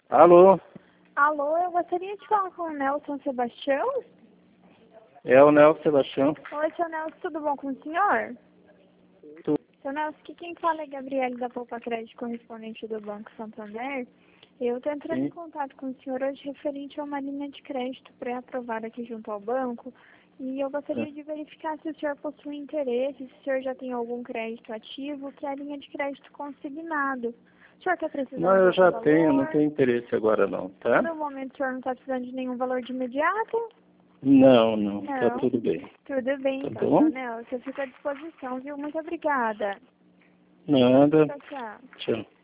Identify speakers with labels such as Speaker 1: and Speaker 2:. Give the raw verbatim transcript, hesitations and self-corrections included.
Speaker 1: Alô?
Speaker 2: Alô, eu gostaria de falar com o Nelson Sebastião.
Speaker 1: É o Nelson Sebastião.
Speaker 2: Oi, seu Nelson, tudo bom com o senhor?
Speaker 1: Tu-
Speaker 2: Seu Nelson, aqui quem fala é Gabriele da Poupa Crédito, correspondente do Banco Santander. Eu estou entrando em
Speaker 1: Sim.
Speaker 2: contato com o senhor hoje referente a uma linha de crédito pré-aprovada aqui junto ao banco. E eu gostaria
Speaker 1: É.
Speaker 2: de verificar se o senhor possui interesse, se o senhor já tem algum crédito ativo, que é a linha de crédito consignado. O senhor está precisando
Speaker 1: Não,
Speaker 2: de
Speaker 1: eu
Speaker 2: algum
Speaker 1: já
Speaker 2: valor?
Speaker 1: tenho, não tenho interesse agora não, tá?
Speaker 2: No momento o senhor não está precisando de nenhum valor de imediato?
Speaker 1: Não, não, tá
Speaker 2: Não.
Speaker 1: tudo bem.
Speaker 2: Tudo bem,
Speaker 1: Tá
Speaker 2: então,
Speaker 1: bom?
Speaker 2: seu Nelson. Eu fico à disposição, viu? Muito obrigada.
Speaker 1: Nada.
Speaker 2: Tchau, tchau.
Speaker 1: Tchau.